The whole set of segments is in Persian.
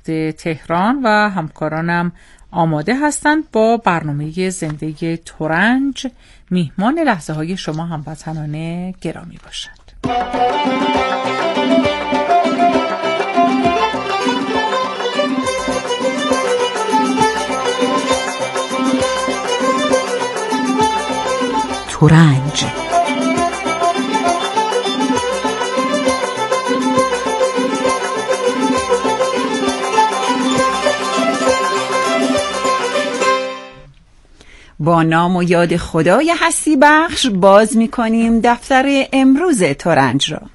فرهیخته تهران و همکارانم آماده هستند با برنامه زندگی ترنج میهمان لحظه های شما هموطنان گرامی باشند. ترنج با نام و یاد خدای هستی بخش باز می کنیم دفتر امروز ترنج را.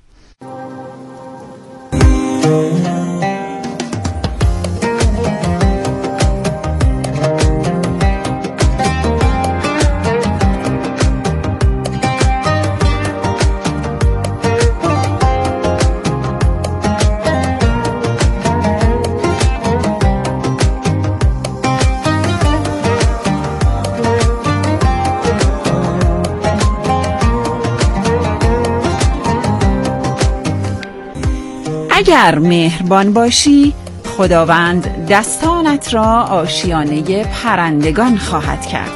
اگر مهربان باشی خداوند دستانت را آشیانه پرندگان خواهد کرد.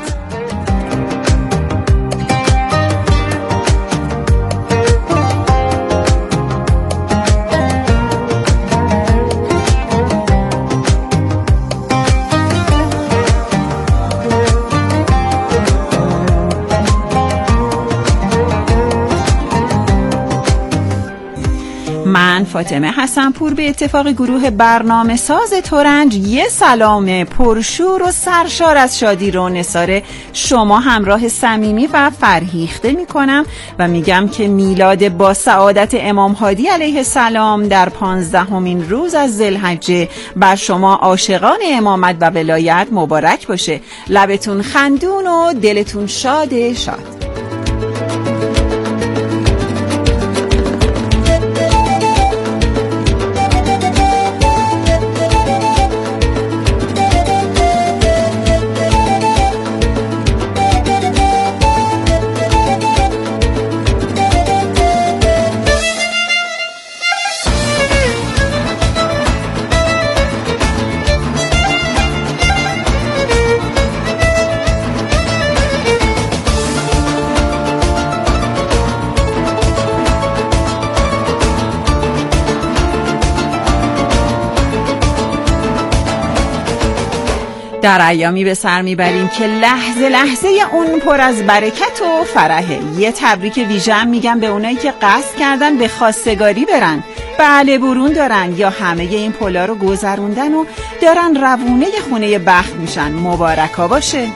من فاطمه حسنپور به اتفاق گروه برنامه ساز ترنج یه سلام پرشور و سرشار از شادی رو نثار شما همراه صمیمی و فرهیخته می کنم و میگم که میلاد با سعادت امام هادی علیه السلام در 15مین روز از ذوالحجه بر شما عاشقان امامت و ولایت مبارک باشه. لبتون خندون و دلتون شاد. در ایامی به سر میبریم که لحظه لحظه اون پر از برکت و فرحه. یه تبریک ویژه میگم به اونایی که قصد کردن به خواستگاری برن، بله برون دارن یا همه این پلا رو گذروندن و دارن روونه خونه بخت میشن. مبارکا باشه.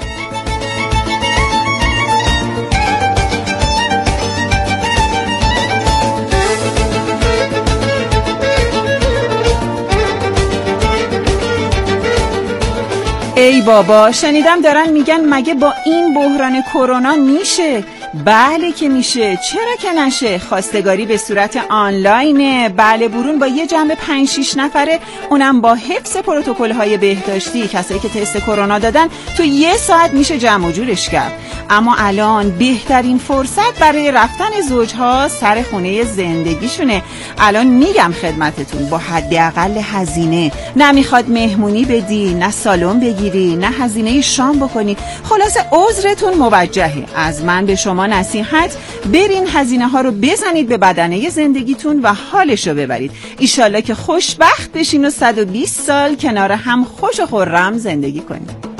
ای بابا، شنیدم دارن میگن مگه با این بحران کرونا میشه؟ بله که میشه، چرا که نشه؟ خواستگاری به صورت آنلاینه، بله برون با یه جمع 5-6 نفره، اونم با حفظ پروتکل‌های بهداشتی. کسایی که تست کرونا دادن تو 1 ساعت میشه جمع و جورش کرد. اما الان بهترین فرصت برای رفتن زوجها سر خونه زندگیشونه. الان میگم خدمتتون با حداقل هزینه، نه میخواد مهمونی بدی، نه سالن بگیری، نه هزینه شام بکنی، خلاصه عذرتون موجهه. از من به شما نصیحت، برین هزینه ها رو بزنید به بدنه زندگیتون و حالش رو ببرید. ایشالله که خوشبخت بشین و 120 سال کنار هم خوش و خرم زندگی کنید.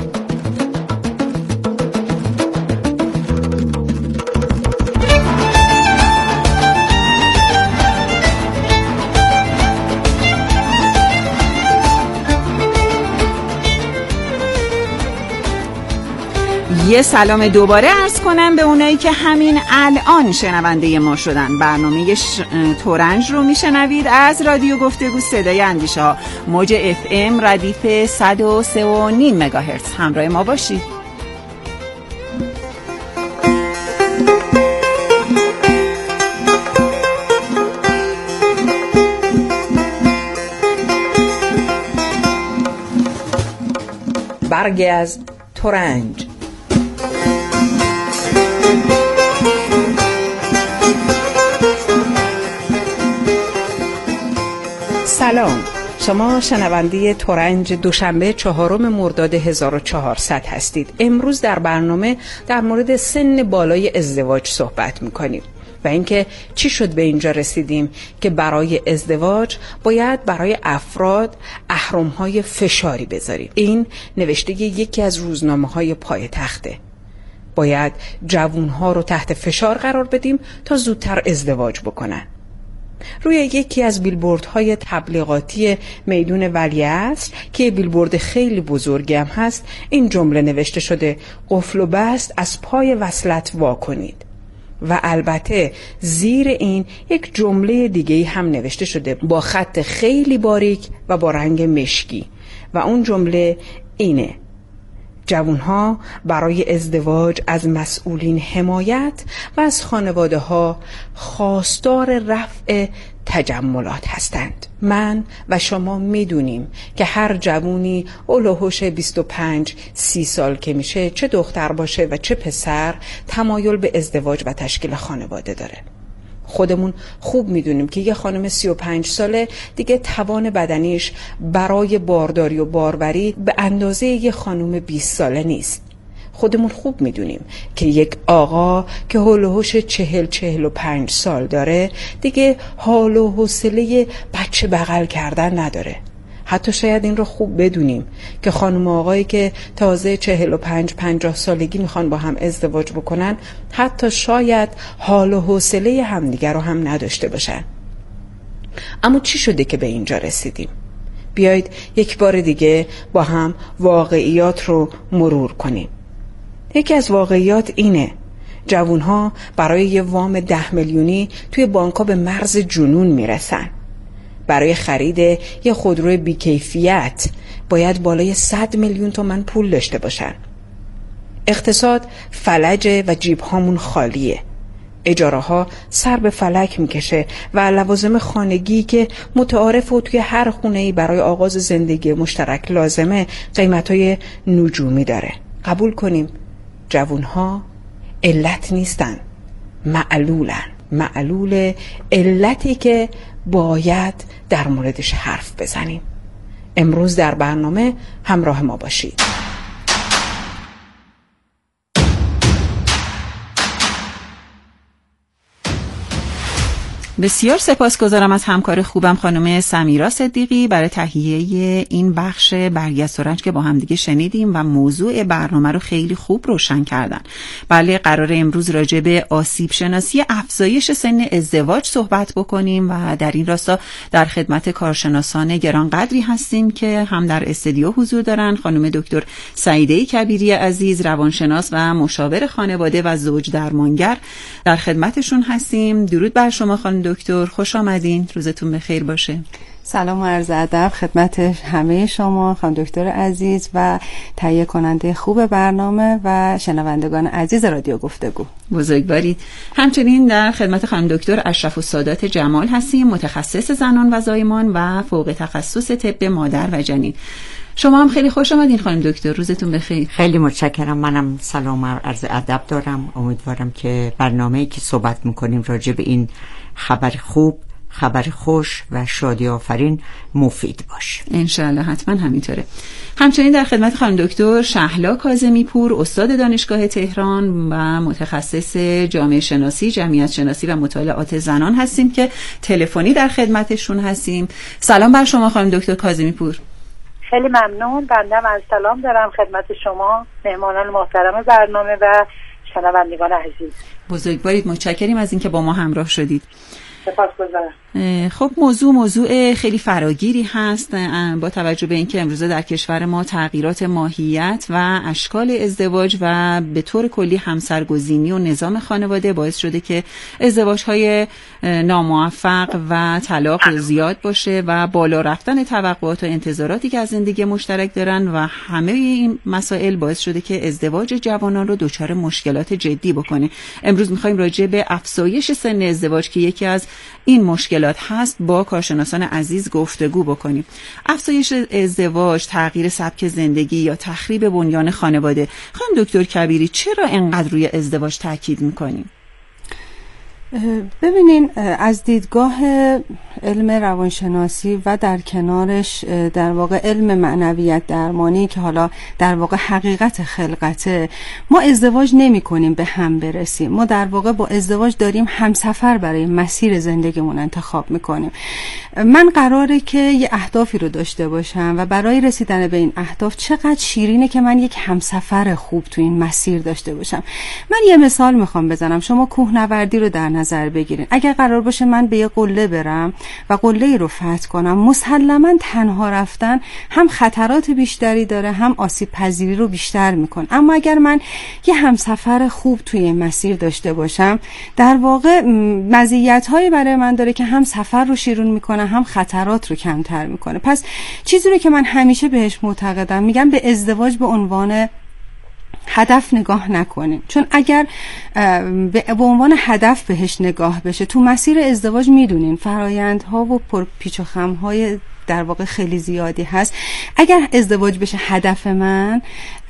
یه سلام دوباره عرض کنم به اونایی که همین الان شنونده ما شدن. برنامه ترنج رو میشنوید از رادیو گفتگو صدای اندیشه ها، موج FM ردیف 103.5 مگاهرتز. همراه ما باشید. برگی از ترنج. سلام، شما شنونده ترنج دوشنبه 4 مرداد 1400 هستید. امروز در برنامه در مورد سن بالای ازدواج صحبت می‌کنیم و اینکه چی شد به اینجا رسیدیم که برای ازدواج باید برای افراد اهرم‌های فشاری بذاریم. این نوشته یکی از روزنامه‌های پایتخته. باید جوان‌ها رو تحت فشار قرار بدیم تا زودتر ازدواج بکنن. روی یکی از بیلبوردهای تبلیغاتی میدون ولیعصر که بیلبورد خیلی بزرگی هم هست این جمله نوشته شده: قفل و بست از پای وصلت وا کنید. و البته زیر این یک جمله دیگه هم نوشته شده با خط خیلی باریک و با رنگ مشکی و اون جمله اینه: جوانها برای ازدواج از مسئولین حمایت و از خانواده ها خواستار رفع تجملات هستند. من و شما میدونیم که هر جوونی اولوهوش 25-30 سال که میشه، چه دختر باشه و چه پسر، تمایل به ازدواج و تشکیل خانواده داره. خودمون خوب میدونیم که یه خانم 35 ساله دیگه توان بدنیش برای بارداری و باروری به اندازه یه خانم 20 ساله نیست. خودمون خوب میدونیم که یک آقا که هولوهوش 40-45 سال داره دیگه حال و حوصله بچه بغل کردن نداره. حتی شاید این رو خوب بدونیم که خانم و آقایی که تازه 45-50 سالگی میخوان با هم ازدواج بکنن حتی شاید حال و حوصله همدیگر رو هم نداشته باشن. اما چی شده که به اینجا رسیدیم؟ بیایید یک بار دیگه با هم واقعیات رو مرور کنیم. یکی از واقعیات اینه: جوانها برای یه وام 10 میلیونی توی بانک‌ها به مرز جنون میرسن. برای خرید یه خودرو بیکیفیت باید بالای 100 میلیون تومان پول داشته باشن. اقتصاد فلجه و جیب هامون خالیه. اجاره ها سر به فلک میکشه و لوازم خانگی که متعارف و توی هر خونه‌ای برای آغاز زندگی مشترک لازمه قیمتای نجومی داره. قبول کنیم جوانها علت نیستن، معلول علتی که باید در موردش حرف بزنیم. امروز در برنامه همراه ما باشید. بسیار سپاسگزارم از همکار خوبم خانم سمیرا صدیقی برای تهیه این بخش برگی از ترنج که با هم دیگه شنیدیم و موضوع برنامه رو خیلی خوب روشن کردن. بله، قرار امروز راجع به آسیب شناسی افزایش سن ازدواج صحبت بکنیم و در این راستا در خدمت کارشناسان گرانقدری هستیم که هم در استودیو حضور دارن. خانم دکتر سعیده کبیری عزیز، روانشناس و مشاور خانواده و زوج درمانگر، در خدمتشون هستیم. درود بر شما خانم دکتر، خوش آمدین، روزتون بخیر باشه. سلام و عرض ادب خدمت همه شما خانم دکتر عزیز و تهیه کننده خوب برنامه و شنوندگان عزیز رادیو گفتگو. بزرگوارید. همچنین در خدمت خانم دکتر اشرف السادات جمال هستیم، متخصص زنان و زایمان و فوق تخصص طب مادر و جنین. شما هم خیلی خوش آمدین خانم دکتر، روزتون بخیر. خیلی متشکرم. منم سلام و عرض ادب دارم. امیدوارم که برنامه‌ای که صحبت می‌کنیم راجع به این خبر خوب، خبر خوش و شادی آفرین مفید باشه. انشالله، حتما همینطوره. همچنین در خدمت خانم دکتر شهلا کاظمی پور، استاد دانشگاه تهران و متخصص جامعه شناسی، جمعیت شناسی و مطالعات زنان هستیم که تلفنی در خدمتشون هستیم. سلام بر شما خانم دکتر کاظمی پور. خیلی ممنون. بنده از سلام دارم خدمت شما مهمانان محترم برنامه و شنوندگان عزیز. بزرگوارید، متشکریم از اینکه با ما همراه شدید. سپاسگزارم. خب موضوع خیلی فراگیری هست با توجه به اینکه امروزه در کشور ما تغییرات ماهیت و اشکال ازدواج و به طور کلی همسرگزینی و نظام خانواده باعث شده که ازدواج‌های ناموفق و طلاق زیاد باشه و بالا رفتن توقعات و انتظاراتی که از زندگی مشترک دارن و همه این مسائل باعث شده که ازدواج جوانان رو دچار مشکلات جدی بکنه. امروز می‌خوایم راجع به افزایش سن ازدواج که یکی از این مشکلات هست با کارشناسان عزیز گفتگو بکنیم. افزایش ازدواج، تغییر سبک زندگی یا تخریب بنیان خانواده. خانم دکتر کبیری، چرا انقدر روی ازدواج تاکید میکنیم؟ ببینین از دیدگاه علم روانشناسی و در کنارش در واقع علم معنویت درمانی که حالا در واقع حقیقت خلقته، ما ازدواج نمی کنیم به هم برسیم. ما در واقع با ازدواج داریم همسفر برای مسیر زندگیمون انتخاب میکنیم. من قراره که یه اهدافی رو داشته باشم و برای رسیدن به این اهداف چقدر شیرینه که من یک همسفر خوب تو این مسیر داشته باشم. من یه مثال میخوام بزنم. شما کوهنوردی رو در نظر بگیرین. اگر قرار باشه من به یه قله برم و قله رو فتح کنم، مسلماً تنها رفتن هم خطرات بیشتری داره، هم آسیب پذیری رو بیشتر میکنه. اما اگر من یه همسفر خوب توی این مسیر داشته باشم، در واقع مزیت‌هایی برای من داره که هم سفر رو شیرین میکنه، هم خطرات رو کمتر میکنه. پس چیزی رو که من همیشه بهش معتقدم، میگم به ازدواج به عنوان هدف نگاه نکنیم. چون اگر به عنوان هدف بهش نگاه بشه، تو مسیر ازدواج میدونین فرایندها و پرپیچ و خم‌های در واقع خیلی زیادی هست. اگر ازدواج بشه هدف من،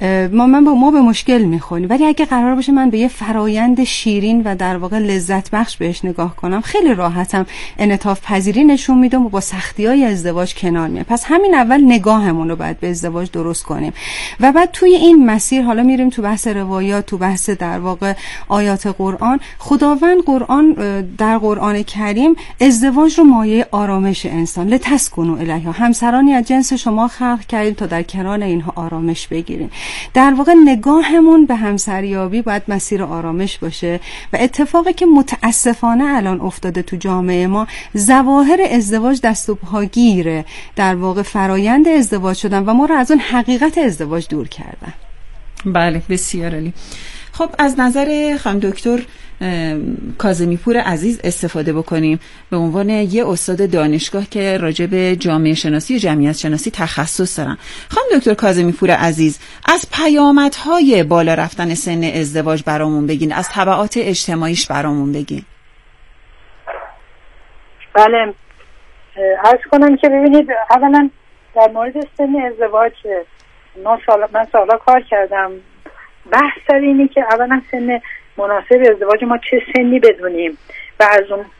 ما به مشکل میخوریم. ولی اگه قرار باشه من به یه فرایند شیرین و در واقع لذت بخش بهش نگاه کنم، خیلی راحتم انعطاف پذیری نشون میدم و با سختی‌های ازدواج کنار میام. پس همین اول نگاهمون رو باید به ازدواج درست کنیم و بعد توی این مسیر حالا میریم تو بحث روایات، تو بحث در واقع آیات قرآن. خداوند در قرآن کریم ازدواج رو مایه آرامش انسان، لتسکنوا الیها، همسرانی از جنس شما خلق کردیم تا در کنار اینها آرامش بگیرین. در واقع نگاهمون به همسریابی باید مسیر آرامش باشه و اتفاقی که متاسفانه الان افتاده تو جامعه ما، ظواهر ازدواج دست و پاگیره در واقع فرایند ازدواج شدن و ما رو از اون حقیقت ازدواج دور کردن. بله، بسیار عالی. خب از نظر خانم دکتر کاظمی پور عزیز استفاده بکنیم به عنوان یه استاد دانشگاه که راجع به جامعه شناسی و جمعیت شناسی تخصص دارن. خانم دکتر کاظمی پور عزیز، از پیامدهای بالا رفتن سن ازدواج برامون بگین، از تبعات اجتماعیش برامون بگین. بله، عرض کنم که ببینید، اولا در مورد سن ازدواج من سالا کار کردم. بحث سر اینه که اولا سن مناسب ازدواج ما چه سنی بدونیم و از اون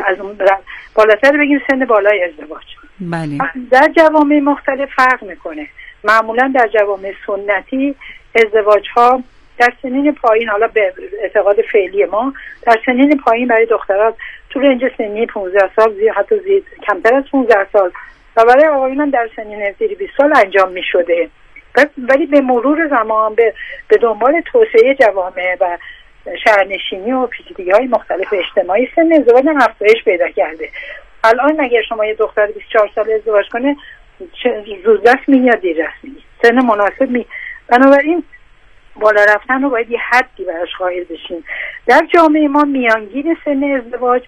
بالاتر بگیم سن بالای ازدواج. بله. در جوامع مختلف فرق میکنه. معمولا در جوامع سنتی ازدواج ها در سنین پایین، حالا به اعتقاد فعلی ما در سنین پایین برای دختران تو رنج سنی 15 سال حتی کمتر از 15 سال و برای آقایون در سنین زیر 20 سال انجام میشده. ولی به مرور زمان به دنبال توسعه جوامع و شهرنشینی و پیچیدگی‌های مختلف اجتماعی سن ازدواج هم افزایش پیدا کرده. الان اگر شما یه دختر 24 ساله ازدواج کنه، زودرس میگه یا دیررس میگه، سن مناسب بنابراین بالا رفتن رو باید یه حدی براش قائل بشیم. در جامعه ما میانگین سن ازدواج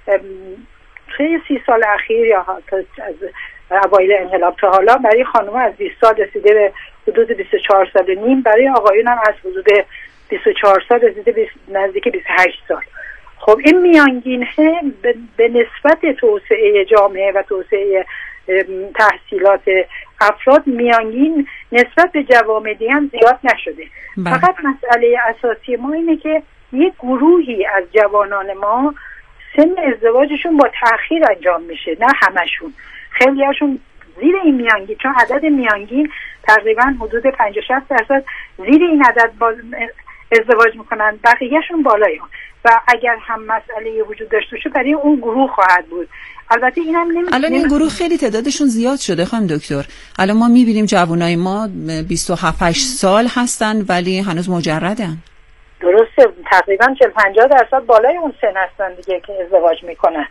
توی 30 سال اخیر یا حتی از اوایل انقلاب تا حالا برای خانم‌ها از 20 سال رسیده به حدود 24 سال و نیم، برای آقایون هم از حدود 24 سال رسیده به نزدیک 28 سال. خب این میانگین به نسبت توسعه جامعه و توسعه تحصیلات افراد میانگین نسبت به جوامع دیگه هم زیاد نشده. فقط مسئله اساسی ما اینه که یک گروهی از جوانان ما سن ازدواجشون با تأخیر انجام میشه، نه همشون، خیلی هاشون زیر این میانگین، چون عدد میانگین تقریبا حدود 50-60% زیر این عدد ازدواج میکنن، بقیهشون بالای اون و اگر هم مسئله وجود داشته باشه برای اون گروه خواهد بود. البته اینم الان این گروه خیلی تعدادشون زیاد شده خانم دکتر. الان ما میبینیم جوانای ما 27-8 سال هستن ولی هنوز مجردن. درسته، تقریبا 40-50% بالای اون سن هستن دیگه که ازدواج میکنن،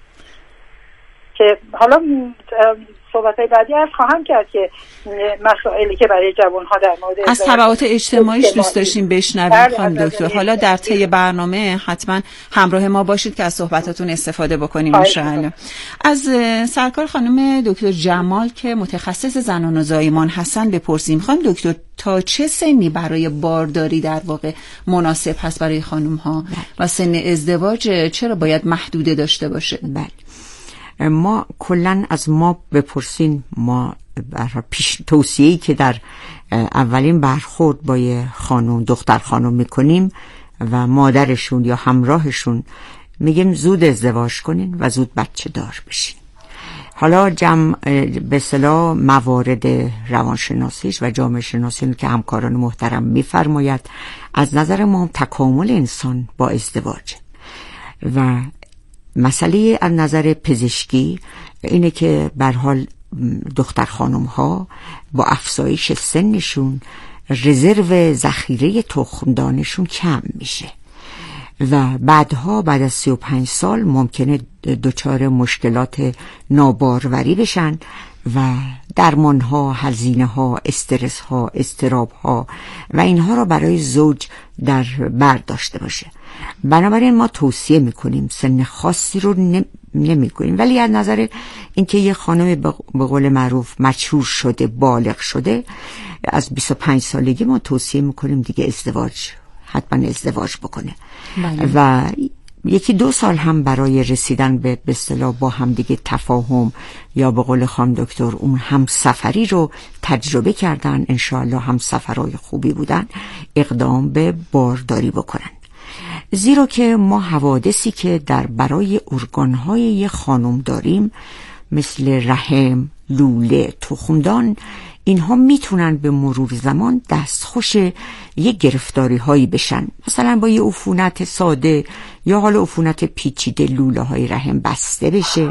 که حالا صحبت‌های بعدی از خواهم کرد که مسائلی که برای جوان‌ها در مورد از تبعات اجتماعیش دوست داشتیم بشنویم خانم دکتر. حالا در طی برنامه حتما همراه ما باشید که از صحبتاتون استفاده بکنیم ان شاءالله. از سرکار خانم دکتر جمال که متخصص زنان و زایمان هستن بپرسیم. خانم دکتر، تا چه سنی برای بارداری در واقع مناسب هست برای خانم‌ها و سن ازدواج چرا باید محدوده داشته باشه؟ بله، ما کلن از ما بپرسین، ما پیش توصیه‌ای که در اولین برخورد با یه خانم دختر خانم میکنیم و مادرشون یا همراهشون میگیم زود ازدواج کنین و زود بچه دار بشین. حالا به اصطلاح موارد روانشناسیش و جامعه شناسی که همکاران محترم میفرماید، از نظر ما تکامل انسان با ازدواج و مسئله از نظر پزشکی اینه که به هر حال دختر خانم ها با افزایش سنشون رزرو ذخیره تخمدانشون کم میشه و بعد از 35 سال ممکنه دچار مشکلات ناباروری بشن و درمان ها، هزینه ها، استرس ها، اضطراب ها و اینها را برای زوج در بر داشته باشه. بنابراین ما توصیه میکنیم، سن خاصی رو نمیگوییم، ولی از نظر اینکه یه خانم به قول معروف مچور شده، بالغ شده، از 25 سالگی ما توصیه میکنیم دیگه حتما ازدواج بکنه. بله. و 1-2 سال هم برای رسیدن به اصطلاح با هم دیگه تفاهم یا به قول خانم دکتر اون هم سفری رو تجربه کردن، انشاءالله هم سفرهای خوبی بودن، اقدام به بارداری بکنن. زیرا که ما حوادثی که برای ارگانهای یه خانم داریم مثل رحم، لوله، تخمدان، اینها میتونن به مرور زمان دستخوش یه گرفتاری هایی بشن، مثلا با یه عفونت ساده یا حالا عفونت پیچیده لوله های رحم بسته بشه،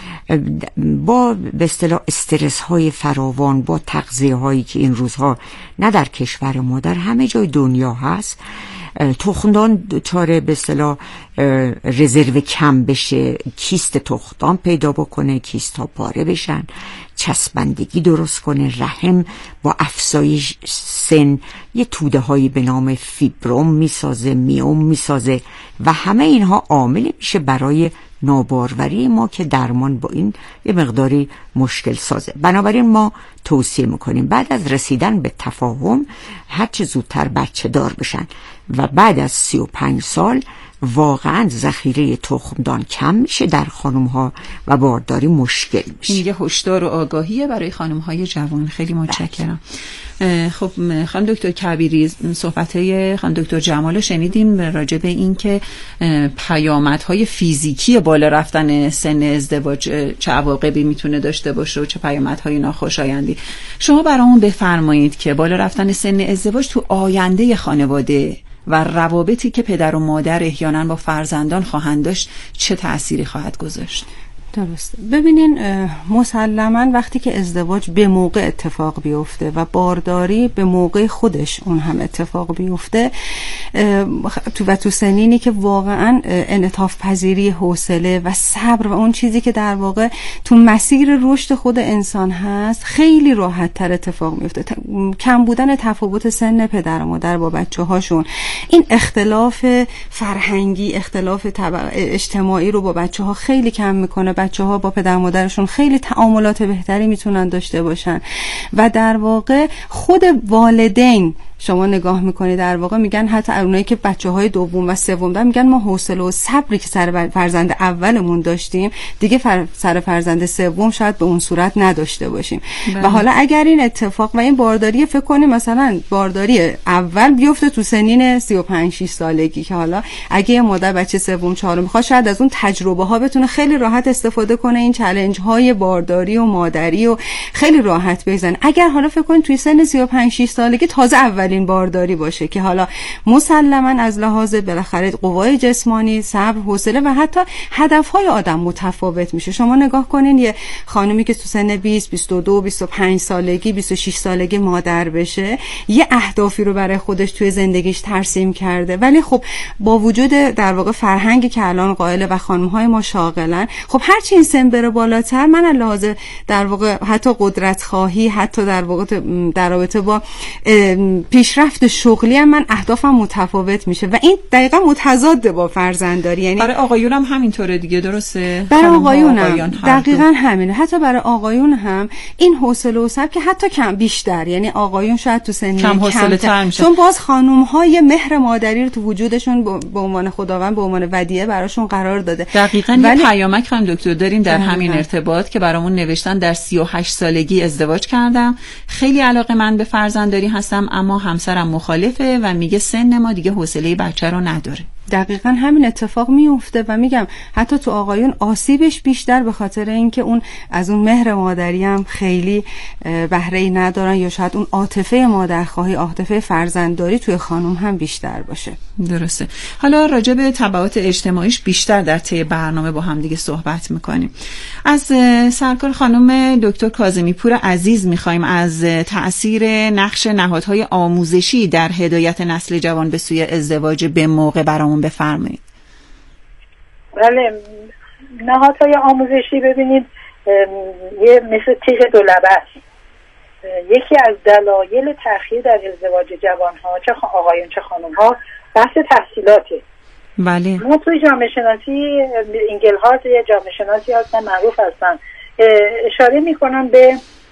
با به اصطلاح استرس های فراوان، با تغذیه هایی که این روزها نه در کشور ما در همه جای دنیا هست، تخمدان دچار به اصطلاح رزرو کم بشه، کیست تخمدان پیدا بکنه، کیست ها پاره بشن، چسبندگی درست کنه، رحم با افزایش سن یه توده هایی به نام فیبروم میسازه، میوم میسازه و همه اینها عاملی میشه برای ناباروری ما که درمان با این یه مقداری مشکل سازه. بنابراین ما توصیه میکنیم بعد از رسیدن به تفاهم هر چه زودتر بچه دار بشن و بعد از 35 سال واقعا ذخیره تخمدان کم میشه در خانم‌ها و بارداری مشکل میشه. این یه هشدار و آگاهیه برای خانم‌های جوان. خیلی متشکرم. خب خانم دکتر کبیری، صحبت‌های خانم دکتر جمال رو شنیدیم راجع به این که پیامدهای فیزیکی بالا رفتن سن ازدواج چه عواقبی میتونه داشته باشه و چه پیامدهای ناخوشایندی. شما برامون بفرمایید که بالا رفتن سن ازدواج تو آینده خانواده و روابطی که پدر و مادر احیانا با فرزندان خواهند داشت چه تأثیری خواهد گذاشت؟ درست. ببینین مسلماً وقتی که ازدواج به موقع اتفاق بیفته و بارداری به موقع خودش اون هم اتفاق بیفته تو سنینی که واقعاً انعطاف پذیری، حوصله و صبر و اون چیزی که در واقع تو مسیر رشد خود انسان هست خیلی راحت تر اتفاق میفته. کم بودن تفاوت سن پدر و مادر با بچه هاشون، این اختلاف فرهنگی، اختلاف اجتماعی رو با بچه ها خیلی کم میکنه. بچه‌ها با پدر مادرشون خیلی تعاملات بهتری میتونن داشته باشن و در واقع خود والدین شما نگاه میکنی در واقع میگن حتی اونایی که بچه‌های دوم و سوم دارن میگن ما حوصله و صبری که سر فرزند اولمون داشتیم دیگه سر فرزند سوم شاید به اون صورت نداشته باشیم. و حالا اگر این اتفاق و این بارداری فکر کنیم مثلا بارداری اول بیفته تو سنین 35-6 سالگی که حالا اگه یه مادر بچه سوم چهارم میخواد شاید از اون تجربه ها بتونه خیلی راحت استفاده کنه، این چالش های بارداری و مادری و خیلی راحت بزنه. اگر حالا فکر کنید توی سن 35-6 سالگی تازه اولین بارداری باشه که حالا مسلماً از لحاظ بالاخره قوای جسمانی، صبر، حوصله و حتی هدف‌های آدم متفاوت میشه. شما نگاه کنین یه خانومی که تو سن 20، 22، 25 سالگی، 26 سالگی مادر بشه، یه اهدافی رو برای خودش توی زندگیش ترسیم کرده، ولی خب با وجود در واقع فرهنگی که الان قائل و خانم‌های ما شاغلن، خب هر چی این سن بره بالاتر من از لحاظ در واقع حتی قدرت خواهی، حتی در واقع در رابطه با پیشرفت شغلی من اهدافم متفاوت میشه و این دقیقاً متضاد با فرزندداری. یعنی برای آقایون هم همینطوره دیگه، درسته؟ برای آقایون هم دقیقاً همینه. حتی برای آقایون هم این حوصله و صبر که حتی کم بیشتر، یعنی آقایون شاید تو سن کم حوصله تر میشه، چون باز خانم‌های مهر مادری رو تو وجودشون به عنوان خداوند به عنوان ودیعه براشون قرار داده. دقیقاً یه پیامک هم دکتر داریم در همین ارتباط که برامون نوشتن در 38 سالگی ازدواج کردم، خیلی علاقه‌مند به فرزندداری هستم اما همسرم مخالفه و میگه سن ما دیگه حوصله بچه رو نداره. دقیقاً همین اتفاق میفته و میگم حتی تو آقایون آسیبش بیشتر به خاطر اینکه اون از اون مهر مادری هم خیلی بهره‌ای ندارن یا شاید اون عاطفه مادرخواهی، عاطفه فرزندداری توی خانم هم بیشتر باشه. درسته. حالا راجع به تبعات اجتماعیش بیشتر در طی برنامه با هم دیگه صحبت میکنیم. از سرکار خانم دکتر کاظمی پور عزیز میخوایم از تأثیر نقش نهادهای آموزشی در هدایت نسل جوان به سوی ازدواج به موقع برامون بفرمایید. بله، نهادهای آموزشی ببینید یه مثل تیغ دولبه است. یکی از دلایل تأخیر در ازدواج جوانها، چه آقایون چه خانمها، بحث تحصیلاته. بله. ما توی جامعه شناسی اینگلهارت یه جامعه شناسی هستن، معروف هستن، اشاره میکنن به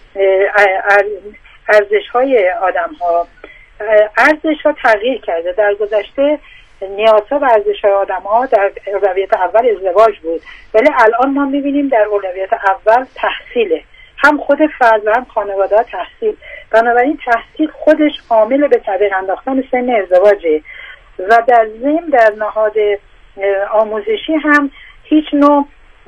ارزش‌های آدم‌ها. ارزش‌ها تغییر کرده در گذشته. نیازها و ارزش‌های آدم‌ها در اولویت اول ازدواج بود، ولی الان ما می‌بینیم در اولویت اول تحصیله، هم خود فرد و هم خانواده تحصیل. بنابراین تحصیل خودش عامل به طبیق انداختن سن ازدواجه و در ضمن در نهاد آموزشی هم هیچ نوع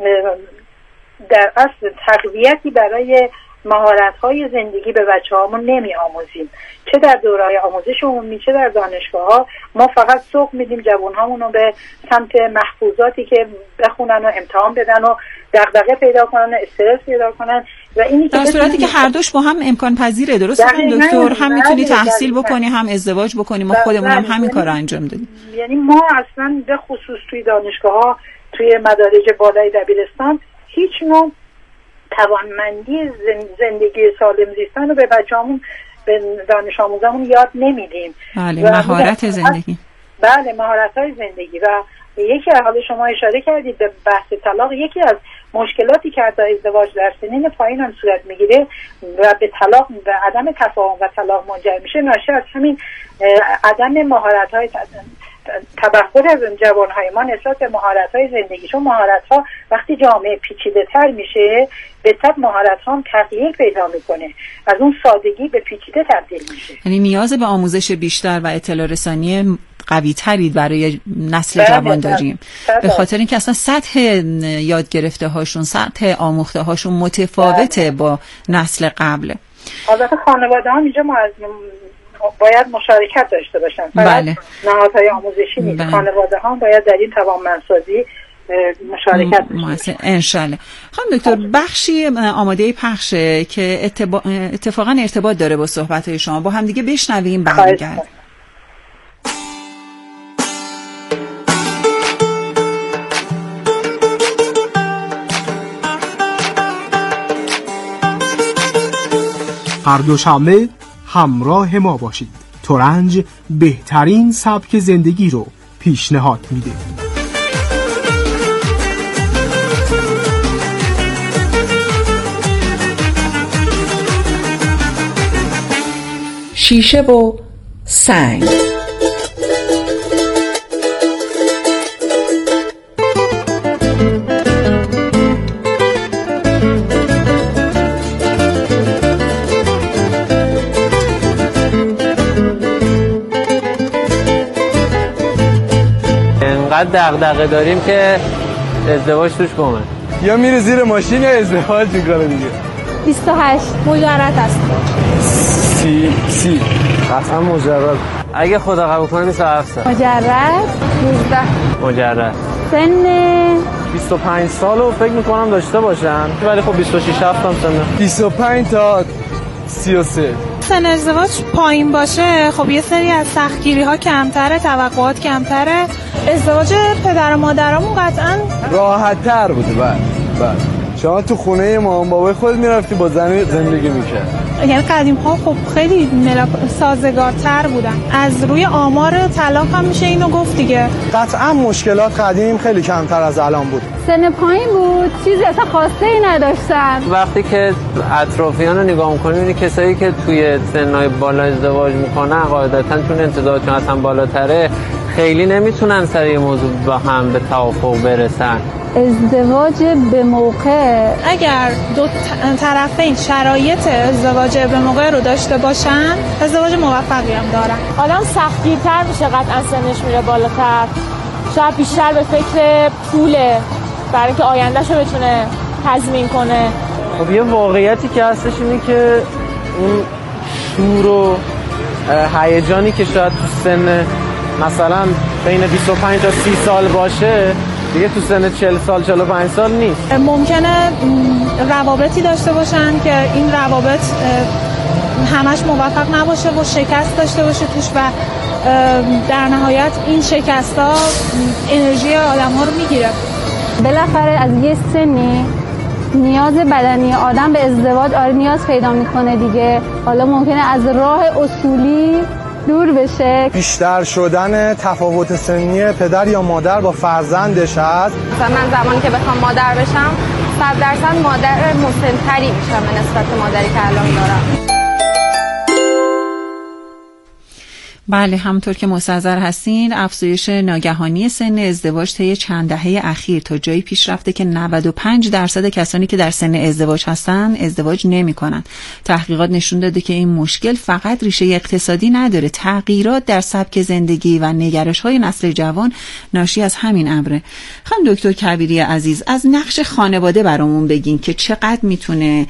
در اصل تقویتی برای مهارت‌های زندگی به بچه‌هامون نمی‌آموزیم، چه در دوره‌های آموزش عمومی چه در دانشگاه‌ها. ما فقط سوق میدیم جوان‌هامون رو به سمت محفوظاتی که بخونن و امتحان بدن و دغدغه پیدا کنن و استرس پیدا کنن و اینی در صورتی که هر دوش با هم امکان پذیره. درسته دکتر؟ هم میتونی تحصیل بکنی هم ازدواج بکنی. ما خودمون هم همین کارو انجام دادیم. یعنی ما اصلا به خصوص توی دانشگاه‌ها، توی مدارج بالای دبیرستان هیچ نوع توانمندی زندگی سالم زیستن رو به بچه‌هامون، به دانش آموزامون یاد نمیدیم. بله، مهارت زندگی. بله، مهارت‌های زندگی. و یکی از حال شما اشاره کردید به بحث طلاق. یکی از مشکلاتی که در ازدواج در سنین پایین هم صورت میگیره و به طلاق و عدم تفاهم و طلاق منجر میشه، ناشی از همین عدم مهارت‌های تبخور از جوانهای ما نسبت به مهارت‌های زندگی. چون مهارت‌ها وقتی جامعه پیچیده‌تر میشه به طب مهارت‌ها هم تغییر پیدا میکنه، از اون سادگی به پیچیده تبدیل میشه. یعنی نیاز به آموزش بیشتر و اطلاع رسانی قوی تری برای نسل جوان داریم، به خاطر اینکه اصلا سطح یاد گرفته هاشون، سطح آموخته هاشون متفاوته با نسل قبل. البته خانواده هم اینجا باید مشارکت داشته باشن. بله. نهادهای آموزشی نیست. بله. خانواده ها باید در این توانمندسازی مشارکت داشته باشن. انشالله. خانم دکتر، بخشی آماده پخشه که اتفاقا ارتباط داره با صحبت‌های شما، با هم دیگه بشنویم برمیگردیم. هر دوشنبه همراه ما باشید. ترنج بهترین سبک زندگی رو پیشنهاد میده. شیشه و سنگ. انقدر دغدغه داریم که ازدواج توش گمه. یا میره زیر ماشین یا ازدواج میکنه دیگه. 28 مجرد هست. 30 قطعا مجرد. اگه خدا قبول کنه 27 سال. مجرد 19 مجرد. سن 25 سالو فکر میکنم داشته باشن، ولی خب 26 7 هم سن. 25 تا 33. سن ازدواج پایین باشه خب یه سری از سختگیری ها کمتره، توقعات کمتره. ازدواج پدر و مادرامون قطعا راحت تر بوده. بله شما تو خونه مامان بابای خود میرفتی با زن زندگی میکرد. یعنی قدیم ها خب خیلی سازگارتر بودن. از روی آمار طلاق هم میشه اینو گفت دیگه. قطعا مشکلات قدیم خیلی کمتر از الان بود. سن پایین بود، چیزی اصلا خواسته ای نداشتن. وقتی که اطرافیان رو نگاه میکنیم این کسایی که توی سنهای بالا ازدواج میکنن قاعدتا چون انتظاراتشون اصلا بالاتره خیلی نمیتونن سر یه موضوع با هم به توافق برسن. ازدواج به موقع، اگر دو طرفین شرایط ازدواج به موقع رو داشته باشن ازدواج موفقی هم دارن. الان سختگیرتر میشه، قطعا سنش میره بالاتر. شاید بیشتر به فکر پوله برای اینکه آیندهشو بتونه تضمین کنه. خب یه واقعیتی که هستش اینه که اون شور و هیجانی که شاید تو سن مثلا بین 25 تا 30 سال باشه دیگه تو سن 40 سال 45 سال نیست. ممکنه روابطی داشته باشن که این روابط همش موفق نباشه و شکست داشته باشه توش و در نهایت این شکست‌ها انرژی آدم‌ها رو میگیره. بالاخره از یه سنی نیاز بدنی آدم به ازدواج نیاز پیدا میکنه دیگه. حالا ممکنه از راه اصولی دور بشه. بیشتر شدن تفاوت سنی پدر یا مادر با فرزندش هست. مثلا من زمانی که بخوام مادر بشم 100% مادر مسن‌تری میشم به نسبت مادری که الان دارم. بله، همونطور که مستحضر هستین افزایش ناگهانی سن ازدواج طی چند دهه اخیر تا جایی پیش رفته که 95% کسانی که در سن ازدواج هستن ازدواج نمی‌کنن. تحقیقات نشون داده که این مشکل فقط ریشه اقتصادی نداره، تغییرات در سبک زندگی و نگرش‌های نسل جوان ناشی از همین امره. خانم دکتر کبیری عزیز، از نقش خانواده برامون بگین که چقدر میتونه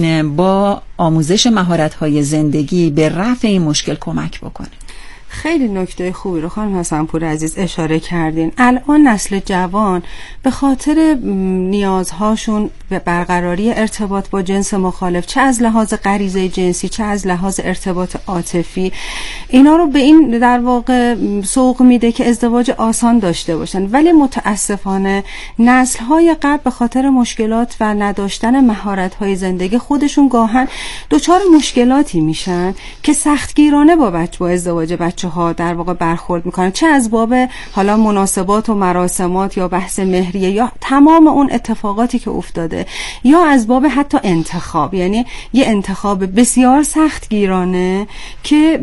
با آموزش مهارت‌های زندگی به رفع این مشکل کمک بکنه. خیلی نکته خوبی رو خانم حسن‌پور عزیز اشاره کردین. الان نسل جوان به خاطر نیازهاشون به برقراری ارتباط با جنس مخالف، چه از لحاظ غریزه جنسی چه از لحاظ ارتباط عاطفی، اینا رو به این در واقع سوق میده که ازدواج آسان داشته باشن. ولی متاسفانه نسل‌های قبل به خاطر مشکلات و نداشتن مهارت‌های زندگی خودشون گاهن دچار مشکلاتی میشن که سختگیرانه با ازدواج بچه‌ها در واقع برخورد میکنن، چه از باب حالا مناسبات و مراسمات یا بحث مهریه یا تمام اون اتفاقاتی که افتاده، یا از باب حتی انتخاب، یعنی یه انتخاب بسیار سختگیرانه که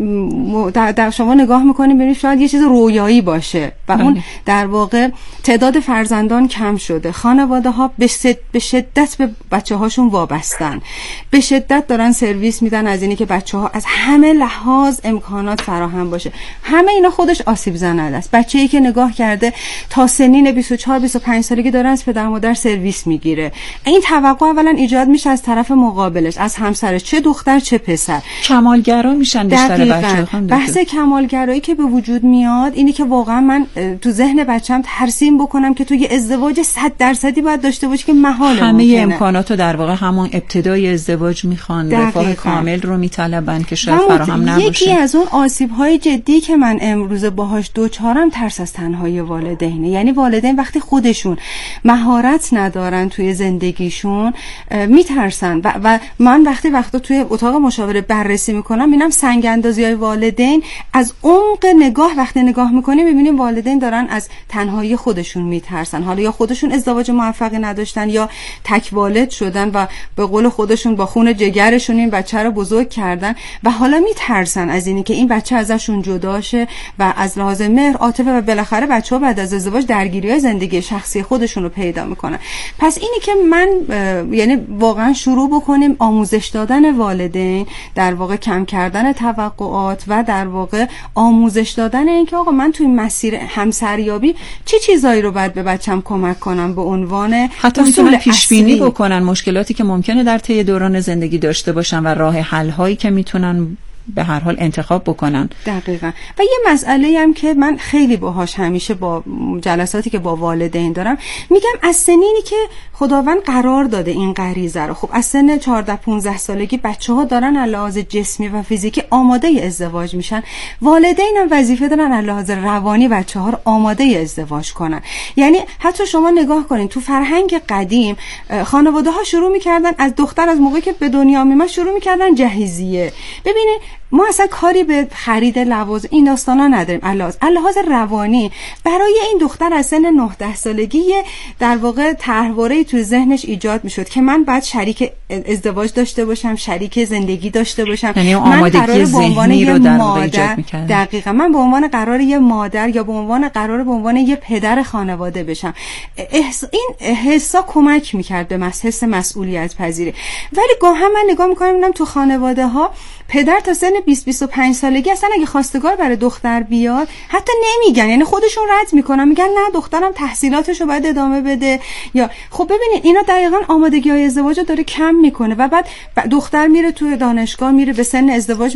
در شما نگاه میکنیم ببینید شاید یه چیز رویایی باشه و اون در واقع تعداد فرزندان کم شده، خانواده ها به شدت به بچه هاشون وابستن، به شدت دارن سرویس میدن از اینی که بچه ها از همه لحاظ امکانات فراهم باشه. همه اینا خودش آسیب زننده است. بچه‌ای که نگاه کرده تا سنین 24 25 سالگی داره از پدر مادر سرویس میگیره، این توقع اولا ایجاد میشه از طرف مقابلش، از همسرش، چه دختر چه پسر، کمالگرا میشن بیشتر بچه‌ها. بحث کمالگرایی که به وجود میاد اینی که واقعا من تو ذهن بچه‌م ترسیم بکنم که تو یه ازدواج 100% باید داشته باشی که محال همه امکاناتو در واقع همون ابتدای ازدواج میخوان، رفاه کامل رو میطلبن که شاید فراهم نباشه. یکی از اون آسیب‌های جدی که من امروز باهاش دوچارم ترس از تنهایی والدینه. یعنی والدین وقتی خودشون مهارت ندارن توی زندگیشون میترسن و من وقتا توی اتاق مشاوره بررسی میکنم میبینم سنگ اندازی‌های والدین از عمق نگاه، وقتی نگاه میکنیم میبینیم والدین دارن از تنهایی خودشون میترسن، حالا یا خودشون ازدواج موفقی نداشتن یا تک والد شدن و به قول خودشون با خون جگرشون این بچه رو بزرگ کردن و حالا میترسن از اینی که این بچه ازشون جدا شه و از لحاظ مهر، عاطفه و بالاخره بچه‌ها بعد از ازدواج درگیری‌های زندگی شخصی خودشون رو پیدا میکنن. پس اینی که من یعنی واقعا شروع بکنیم آموزش دادن والدین، در واقع کم کردن توقعات و در واقع آموزش دادن این که آقا من توی مسیر همسریابی چه چیزایی رو باید به بچم کمک کنم به عنوان حتی میتونن پیش بینی بکنن مشکلاتی که ممکنه در طی دوران زندگی داشته باشن و راه حل هایی که میتونن به هر حال انتخاب بکنن. دقیقاً. و یه مسئله هم که من خیلی باهاش همیشه با جلساتی که با والدین دارم میگم، از سنینی که خداوند قرار داده این غریزه رو، خب از سن 14-15 سالگی بچه‌ها دارن از لحاظ جسمی و فیزیکی آماده ازدواج میشن، والدین هم وظیفه دارن از لحاظ روانی بچه‌ها رو آماده ازدواج کنن. یعنی حتی شما نگاه کنین تو فرهنگ قدیم خانواده‌ها شروع می‌کردن از دختر از موقعی که به دنیا میاد شروع می‌کردن جهیزیه. ببینید ما اصلا کاری به خرید لوازم این داستانا نداریم. لحاظ روانی برای این دختر از سن 9-10 سالگی در واقع طرحواره‌ای تو ذهنش ایجاد میشد که من باید شریک ازدواج داشته باشم، شریک زندگی داشته باشم. یعنی من قراره به عنوان یه مادر، دقیقاً من به عنوان قرار یه مادر یا به عنوان یه پدر خانواده بشم. این حسا کمک میکرد به حس مسئولیت پذیری. ولی گاهی من نگاه میکنم تو خانواده ها پدر تا سن 20-25 سالگی اصلا اگه خواستگار برای دختر بیاد حتی نمیگن، یعنی خودشون رد میکنن، میگن نه دخترم تحصیلاتشو باید ادامه بده. یا خب ببینید اینا دقیقاً آمادگی‌های ازدواج رو داره کم میکنه و بعد دختر میره توی دانشگاه، میره به سن ازدواج